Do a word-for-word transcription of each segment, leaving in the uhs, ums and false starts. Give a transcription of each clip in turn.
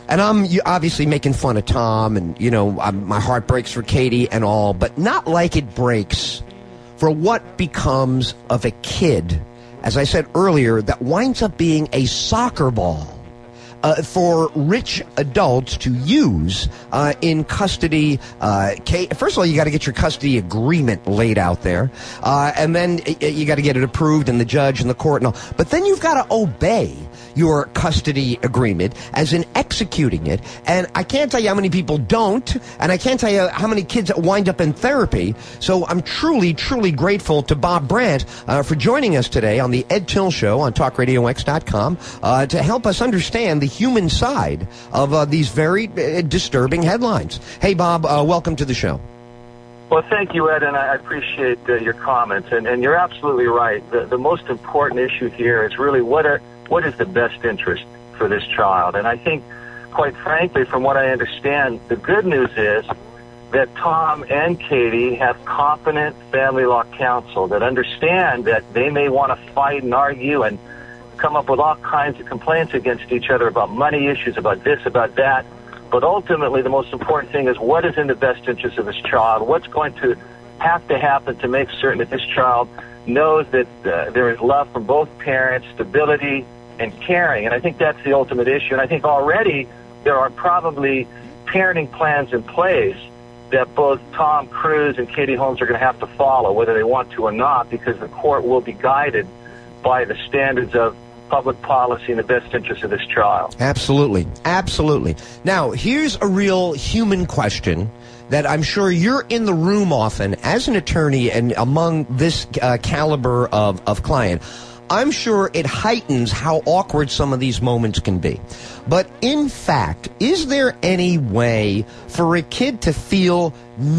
And I'm obviously making fun of Tom, and, you know, I'm, my heart breaks for Katie and all, but not like it breaks for what becomes of a kid, as I said earlier, that winds up being a soccer ball uh, for rich adults to use uh, in custody. Uh, Kate, first of all, you got to get your custody agreement laid out there, uh, and then you got to get it approved, and the judge and the court and all. But then you've got to obey your custody agreement as in executing it. And I can't tell you how many people don't, and I can't tell you how many kids wind up in therapy. So I'm truly, truly grateful to Bob Brandt uh, for joining us today on the Ed Till Show on talk radio x dot com uh, to help us understand the human side of uh, these very uh, disturbing headlines. Hey, Bob, uh, welcome to the show. Well, thank you, Ed, and I appreciate uh, your comments. And, and you're absolutely right. The, the most important issue here is really what are what is the best interest for this child. And I think, quite frankly, from what I understand, the good news is that Tom and Katie have competent family law counsel that understand that they may want to fight and argue and come up with all kinds of complaints against each other about money issues, about this, about that. But ultimately, the most important thing is what is in the best interest of this child, what's going to have to happen to make certain that this child knows that uh, there is love from both parents, stability, and caring. And I think that's the ultimate issue. And I think already there are probably parenting plans in place that both Tom Cruise and Katie Holmes are going to have to follow, whether they want to or not, because the court will be guided by the standards of public policy in the best interest of this child. Absolutely. Absolutely. Now, here's a real human question that I'm sure you're in the room often as an attorney and among this uh, caliber of, of client. I'm sure it heightens how awkward some of these moments can be. But in fact, is there any way for a kid to feel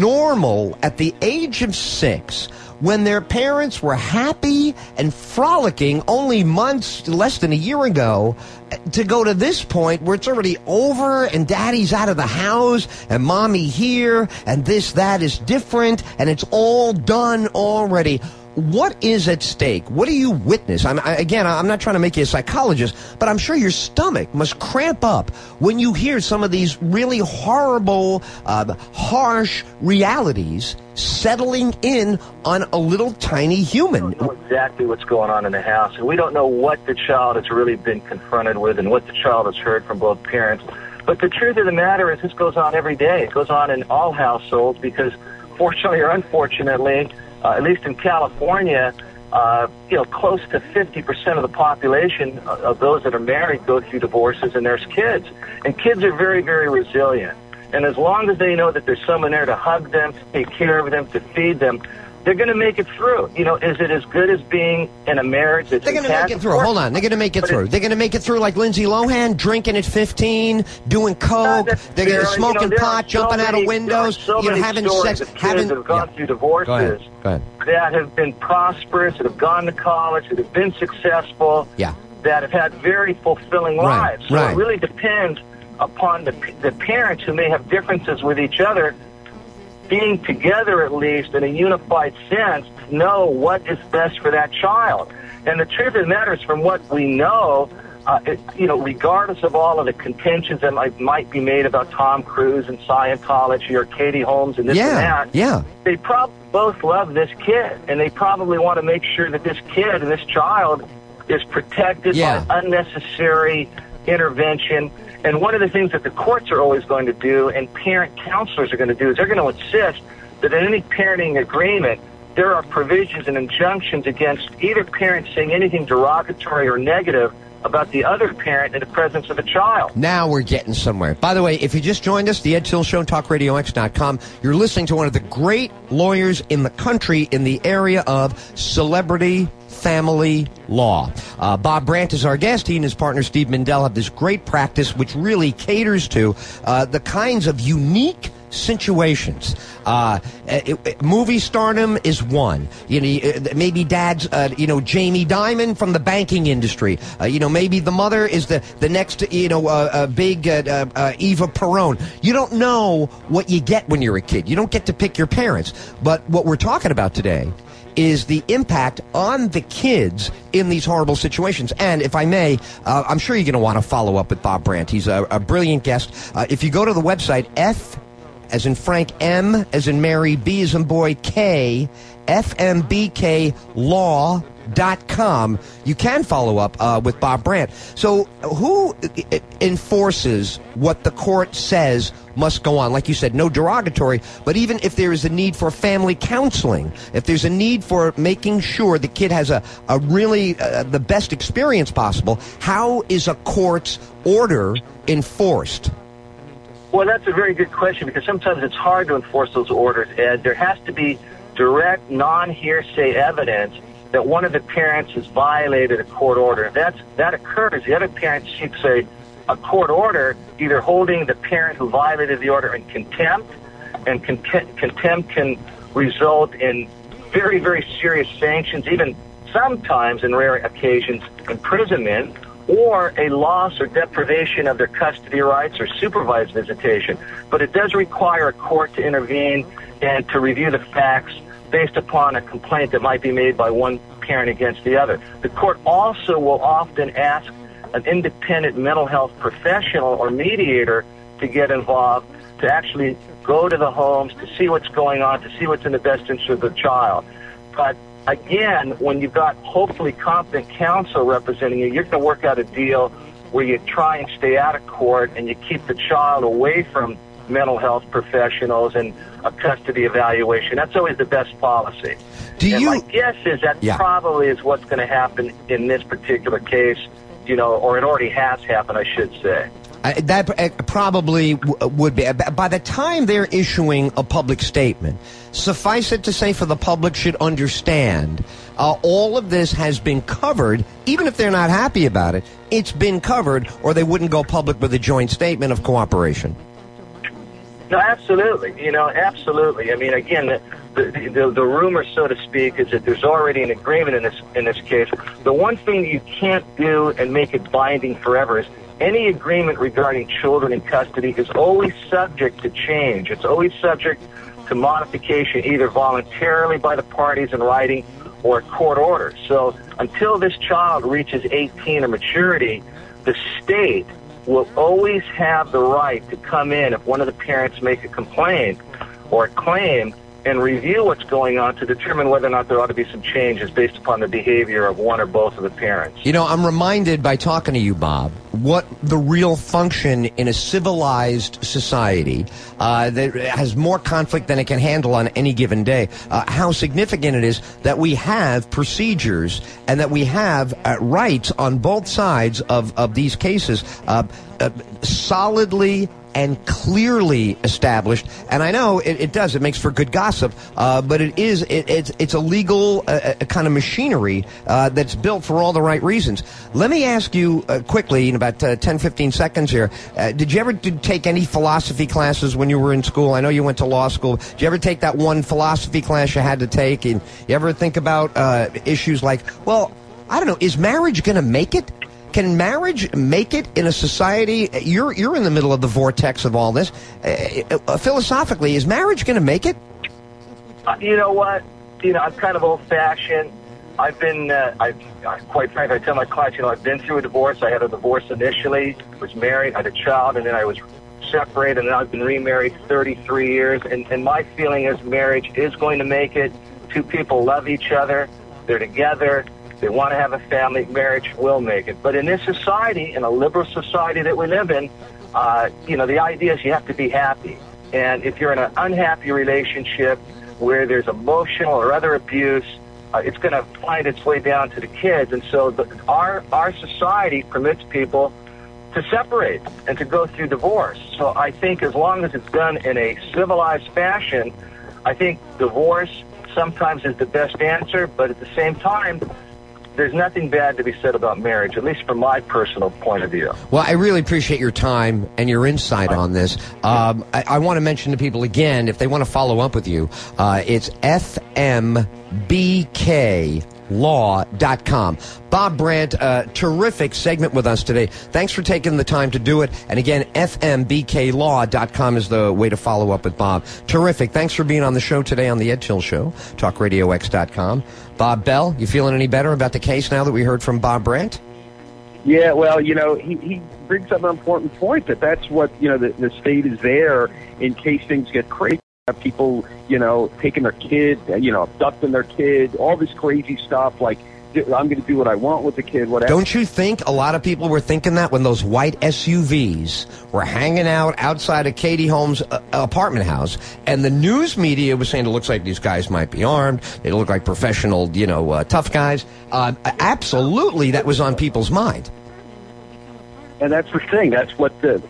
normal at the age of six when their parents were happy and frolicking only months, less than a year ago, to go to this point where it's already over and daddy's out of the house and mommy here and this, that is different and it's all done already? What is at stake? What do you witness? I'm, I, again, I'm not trying to make you a psychologist, but I'm sure your stomach must cramp up when you hear some of these really horrible, uh, harsh realities settling in on a little tiny human. We don't know exactly what's going on in the house, and we don't know what the child has really been confronted with and what the child has heard from both parents. But the truth of the matter is this goes on every day. It goes on in all households because, fortunately or unfortunately, Uh, at least in California, uh, you know, close to fifty percent of the population of those that are married go through divorces, and there's kids. And kids are very, very resilient. And as long as they know that there's someone there to hug them, to take care of them, to feed them, they're going to make it through. You know, is it as good as being in a marriage that's They're going to make it through. Hold on. They're going to make it through. They're going to make it through like Lindsay Lohan, drinking at fifteen, doing coke. They're going to smoking you know, pot, jumping so many, out of windows, so you know, having sex. Of kids having, that have gone yeah. through divorces Go ahead. Go ahead. that have been prosperous, that have gone to college, that have been successful, yeah. that have had very fulfilling right. lives. So right. it really depends upon the, the parents who may have differences with each other being together at least in a unified sense to know what is best for that child. And the truth of the matter is, from what we know, uh, it, you know, regardless of all of the contentions that might, might be made about Tom Cruise and Scientology or Katie Holmes and this yeah, and that, yeah. they probably both love this kid, and they probably want to make sure that this kid and this child is protected yeah. by unnecessary intervention. And one of the things that the courts are always going to do and parent counselors are going to do is they're going to insist that in any parenting agreement, there are provisions and injunctions against either parent saying anything derogatory or negative about the other parent in the presence of a child. Now we're getting somewhere. By the way, if you just joined us, the Ed Till Show, talk radio x dot com, you're listening to one of the great lawyers in the country in the area of celebrity family law. Uh, Bob Brandt is our guest. He and his partner Steve Mindell have this great practice which really caters to uh, the kinds of unique situations. Uh, it, it, movie stardom is one. You know, maybe dad's, uh, you know, Jamie Dimon from the banking industry. Uh, you know, maybe the mother is the, the next, you know, uh, uh, big uh, uh, Eva Perón. You don't know what you get when you're a kid. You don't get to pick your parents. But what we're talking about today is the impact on the kids in these horrible situations. And if I may, uh, I'm sure you're going to want to follow up with Bob Brandt. He's a, a brilliant guest. Uh, if you go to the website, F as in Frank, M as in Mary, B as in boy, K, F M B K law dot com, you can follow up uh, with Bob Brandt. So who enforces what the court says must go on? Like you said, no derogatory, but even if there is a need for family counseling, if there's a need for making sure the kid has a, a really uh, the best experience possible, how is a court's order enforced? Well, that's a very good question, because sometimes it's hard to enforce those orders, Ed. There has to be direct, non-hearsay evidence that one of the parents has violated a court order. If that's, that occurs, the other parent seeks a, a court order, either holding the parent who violated the order in contempt, and contempt, contempt can result in very, very serious sanctions, even sometimes, in rare occasions, imprisonment, or a loss or deprivation of their custody rights or supervised visitation. But it does require a court to intervene and to review the facts based upon a complaint that might be made by one parent against the other. The court also will often ask an independent mental health professional or mediator to get involved, to actually go to the homes, to see what's going on, to see what's in the best interest of the child. But again, when you've got hopefully competent counsel representing you, you're going to work out a deal where you try and stay out of court and you keep the child away from mental health professionals and a custody evaluation. That's always the best policy. Do and you, my guess is that yeah. probably is what's going to happen in this particular case, you know, or it already has happened, I should say. Uh, that uh, probably w- would be. By the time they're issuing a public statement, suffice it to say for the public should understand, uh, all of this has been covered, even if they're not happy about it, it's been covered, or they wouldn't go public with a joint statement of cooperation. No, absolutely. You know, absolutely. I mean, again, the, the, the, the rumor, so to speak, is that there's already an agreement in this in this case. The one thing that you can't do and make it binding forever is any agreement regarding children in custody is always subject to change. It's always subject to modification, either voluntarily by the parties in writing or a court order. So until this child reaches eighteen or maturity, the state will always have the right to come in if one of the parents make a complaint or a claim and review what's going on to determine whether or not there ought to be some changes based upon the behavior of one or both of the parents. You know, I'm reminded by talking to you, Bob, what the real function in a civilized society uh, that has more conflict than it can handle on any given day, uh, how significant it is that we have procedures and that we have uh, rights on both sides of, of these cases uh, uh, solidly and clearly established. And I know it, it does. It makes for good gossip, uh, but it is it, it's it's a legal uh, a kind of machinery uh, that's built for all the right reasons. Let me ask you uh, quickly, in about uh, ten, fifteen seconds here, uh, did you ever did take any philosophy classes when you were in school? I know you went to law school. Did you ever take that one philosophy class you had to take? And you ever think about uh, issues like, well, I don't know, is marriage going to make it? Can marriage make it in a society? You're you're in the middle of the vortex of all this. Uh, uh, philosophically, is marriage going to make it? Uh, you know what? You know, I'm kind of old-fashioned. I've been, uh, I, I, quite frankly, I tell my clients, you know, I've been through a divorce. I had a divorce initially, was married, had a child, and then I was separated, and I've been remarried thirty-three years. And, and my feeling is marriage is going to make it. Two people love each other. They're together. They want to have a family. Marriage will make it. But in this society, in a liberal society that we live in, uh, you know, the idea is you have to be happy. And if you're in an unhappy relationship where there's emotional or other abuse, uh, it's going to find its way down to the kids. And so the, our our society permits people to separate and to go through divorce. So I think as long as it's done in a civilized fashion, I think divorce sometimes is the best answer. But at the same time, there's nothing bad to be said about marriage, at least from my personal point of view. Well, I really appreciate your time and your insight on this. Um, I, I want to mention to people again, if they want to follow up with you, uh, it's F M B K law dot com. Bob Brandt, uh, terrific segment with us today. Thanks for taking the time to do it. And again, f m b k law dot com is the way to follow up with Bob. Terrific. Thanks for being on the show today on the Ed Till Show, talk radio x dot com. Bob Bell, you feeling any better about the case now that we heard from Bob Brandt? Yeah, well, you know, he, he brings up an important point that that's what, you know, the, the state is there in case things get crazy. People, you know, taking their kid, you know, abducting their kid, all this crazy stuff like, I'm going to do what I want with the kid, whatever. Don't you think a lot of people were thinking that when those white S U Vs were hanging out outside of Katie Holmes' uh, apartment house, and the news media was saying it looks like these guys might be armed, they look like professional, you know, uh, tough guys. Uh, absolutely, that was on people's mind. And that's the thing. That's what the...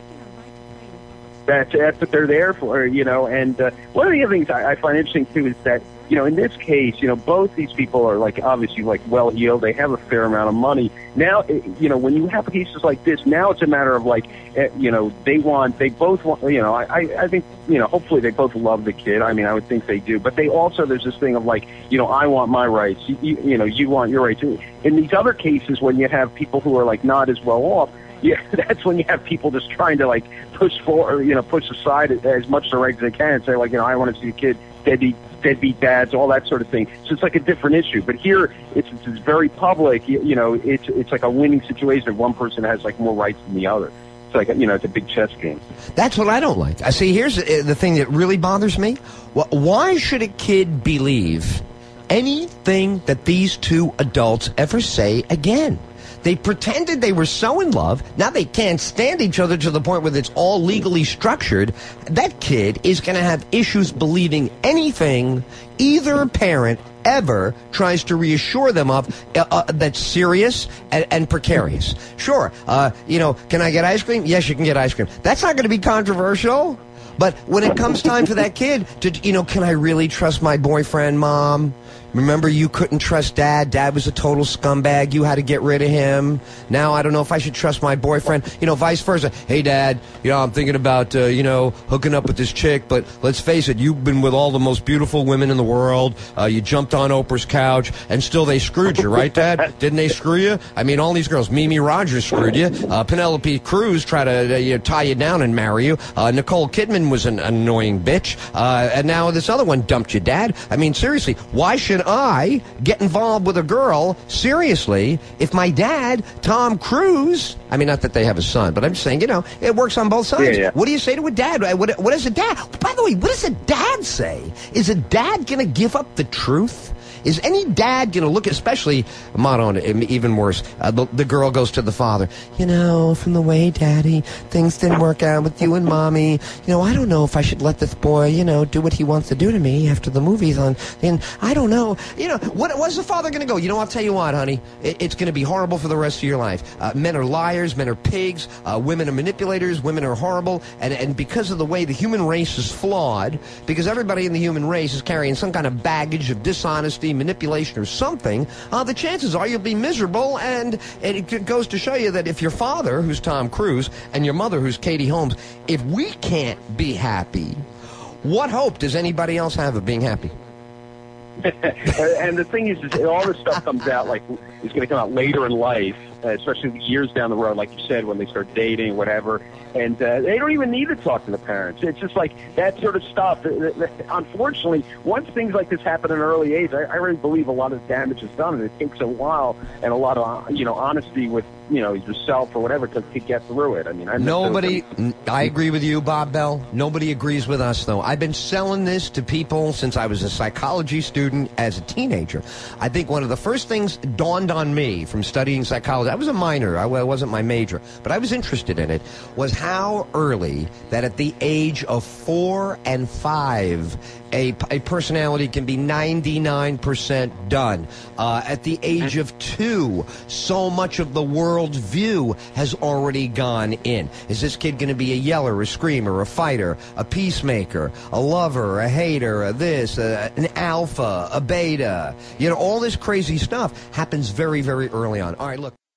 That's, that's what they're there for, you know. And uh, one of the other things I, I find interesting, too, is that, you know, in this case, you know, both these people are, like, obviously, like, well-heeled. They have a fair amount of money. Now, you know, when you have cases like this, now it's a matter of, like, you know, they want, they both want, you know, I, I think, you know, hopefully they both love the kid. I mean, I would think they do. But they also, there's this thing of, like, you know, I want my rights. You, you, you know, you want your rights. In these other cases, when you have people who are, like, not as well off, yeah, that's when you have people just trying to, like, push for, you know, push aside as much of the rights as they can and say, like, you know, I want to see a kid deadbeat, deadbeat dads, all that sort of thing. So it's like a different issue. But here, it's, it's very public. You, you know, it's it's like a winning situation if one person has, like, more rights than the other. It's like, you know, it's a big chess game. That's what I don't like. I see, here's the thing that really bothers me. Why should a kid believe anything that these two adults ever say again? They pretended they were so in love. Now they can't stand each other to the point where it's all legally structured. That kid is going to have issues believing anything either parent ever tries to reassure them of uh, uh, that's serious and, and precarious. Sure, uh, you know, can I get ice cream? Yes, you can get ice cream. That's not going to be controversial. But when it comes time for that kid to, you know, can I really trust my boyfriend, Mom? Remember, you couldn't trust Dad. Dad was a total scumbag. You had to get rid of him. Now I don't know if I should trust my boyfriend. You know, vice versa. Hey, Dad, you know, I'm thinking about, uh, you know, hooking up with this chick, but let's face it, you've been with all the most beautiful women in the world. Uh, you jumped on Oprah's couch, and still they screwed you, right, Dad? Didn't they screw you? I mean, all these girls. Mimi Rogers screwed you. Uh, Penelope Cruz tried to uh, you know, tie you down and marry you. Uh, Nicole Kidman was an annoying bitch. Uh, and now this other one dumped you, Dad. I mean, seriously, why should I get involved with a girl, seriously, if my dad, Tom Cruise, I mean, not that they have a son, but I'm just saying, you know, it works on both sides. Yeah, yeah. What do you say to a dad? What, what does a dad, by the way, what does a dad say? Is a dad going to give up the truth? Is any dad going to look, especially, Madon, even worse, uh, the, the girl goes to the father, you know, from the way, Daddy, things didn't work out with you and Mommy. You know, I don't know if I should let this boy, you know, do what he wants to do to me after the movie's on. And I don't know. You know, what, what's the father going to go? You know, I'll tell you what, honey, it, it's going to be horrible for the rest of your life. Uh, men are liars, men are pigs, uh, women are manipulators, women are horrible, and, and because of the way the human race is flawed, because everybody in the human race is carrying some kind of baggage of dishonesty, manipulation or something, uh, the chances are you'll be miserable, and it goes to show you that if your father, who's Tom Cruise, and your mother, who's Katie Holmes, if we can't be happy, what hope does anybody else have of being happy? And the thing is, is all this stuff comes out, like, it's going to come out later in life, uh, especially years down the road, like you said, when they start dating, whatever, and uh, they don't even need to talk to the parents. It's just like that sort of stuff. Unfortunately, once things like this happen at an early age, I, I really believe a lot of damage is done, and it takes a while and a lot of, you know, honesty with, you know, yourself or whatever to, to get through it. I mean, I'm nobody, I agree with you, Bob Bell. Nobody agrees with us, though. I've been selling this to people since I was a psychology student as a teenager. I think one of the first things dawned on me from studying psychology, I was a minor, I wasn't my major, but I was interested in it, was how early that at the age of four and five, a, a personality can be ninety-nine percent done. Uh, at the age of two, so much of the world's view has already gone in. Is this kid going to be a yeller, a screamer, a fighter, a peacemaker, a lover, a hater, a this, a, an alpha, a beta? You know, all this crazy stuff happens very, very early on. All right, look.